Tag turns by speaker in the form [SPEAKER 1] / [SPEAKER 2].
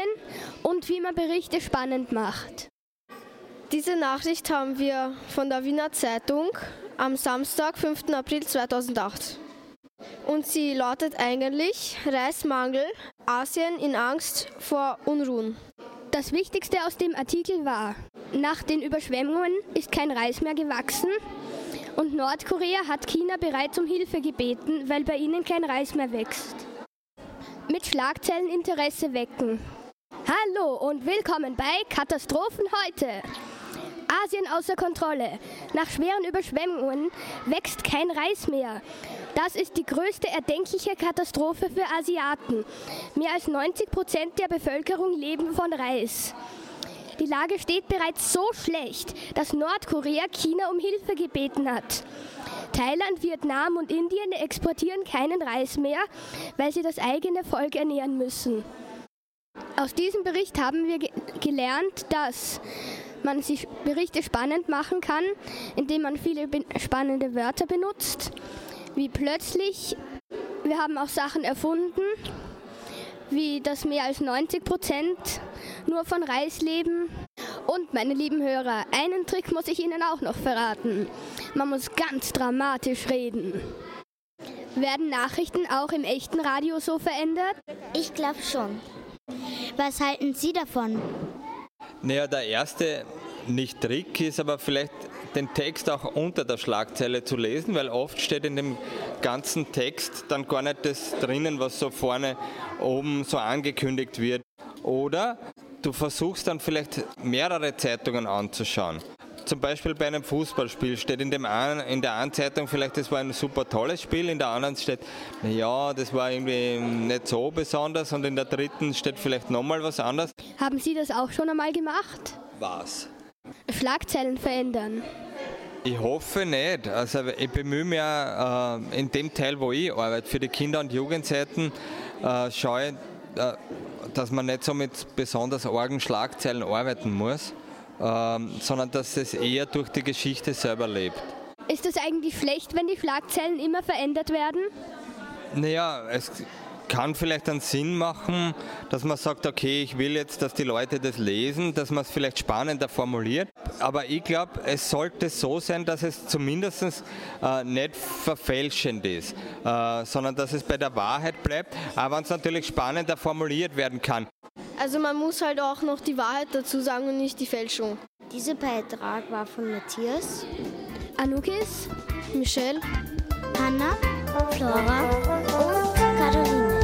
[SPEAKER 1] Asien und wie man Berichte spannend macht.
[SPEAKER 2] Diese Nachricht haben wir von der Wiener Zeitung am Samstag, 5. April 2008. Und sie lautet eigentlich: Reismangel, Asien in Angst vor Unruhen.
[SPEAKER 1] Das Wichtigste aus dem Artikel war: Nach den Überschwemmungen ist kein Reis mehr gewachsen und Nordkorea hat China bereits um Hilfe gebeten, weil bei ihnen kein Reis mehr wächst. Mit Schlagzeilen Interesse wecken. Hallo und willkommen bei Katastrophen heute. Asien außer Kontrolle. Nach schweren Überschwemmungen wächst kein Reis mehr. Das ist die größte erdenkliche Katastrophe für Asiaten. Mehr als 90% der Bevölkerung leben von Reis. Die Lage steht bereits so schlecht, dass Nordkorea China um Hilfe gebeten hat. Thailand, Vietnam und Indien exportieren keinen Reis mehr, weil sie das eigene Volk ernähren müssen. Aus diesem Bericht haben wir gelernt, dass man sich Berichte spannend machen kann, indem man viele spannende Wörter benutzt, wie plötzlich. Wir haben auch Sachen erfunden, wie dass mehr als 90% nur von Reis leben. Und meine lieben Hörer, einen Trick muss ich Ihnen auch noch verraten. Man muss ganz dramatisch reden. Werden Nachrichten auch im echten Radio so verändert?
[SPEAKER 3] Ich glaube schon. Was halten Sie davon?
[SPEAKER 4] Naja, der erste nicht Trick ist aber vielleicht den Text auch unter der Schlagzeile zu lesen, weil oft steht in dem ganzen Text dann gar nicht das drinnen, was so vorne oben so angekündigt wird. Oder du versuchst dann vielleicht mehrere Zeitungen anzuschauen. Zum Beispiel bei einem Fußballspiel steht in der einen Zeitung vielleicht, das war ein super tolles Spiel, in der anderen steht, naja, das war irgendwie nicht so besonders, und in der dritten steht vielleicht nochmal was anderes.
[SPEAKER 1] Haben Sie das auch schon einmal gemacht?
[SPEAKER 4] Was?
[SPEAKER 1] Schlagzeilen verändern.
[SPEAKER 4] Ich hoffe nicht. Also ich bemühe mich in dem Teil, wo ich arbeite, für die Kinder- und Jugendseiten, schaue ich, dass man nicht so mit besonders argen Schlagzeilen arbeiten muss, sondern dass es eher durch die Geschichte selber lebt.
[SPEAKER 1] Ist es eigentlich schlecht, wenn die Schlagzeilen immer verändert werden?
[SPEAKER 4] Naja, es kann vielleicht einen Sinn machen, dass man sagt, okay, ich will jetzt, dass die Leute das lesen, dass man es vielleicht spannender formuliert. Aber ich glaube, es sollte so sein, dass es zumindest nicht verfälschend ist, sondern dass es bei der Wahrheit bleibt, aber wenn es natürlich spannender formuliert werden kann.
[SPEAKER 2] Also man muss halt auch noch die Wahrheit dazu sagen und nicht die Fälschung.
[SPEAKER 3] Dieser Beitrag war von Matthias,
[SPEAKER 1] Anukis,
[SPEAKER 2] Michelle,
[SPEAKER 3] Hanna, Flora und Katharina.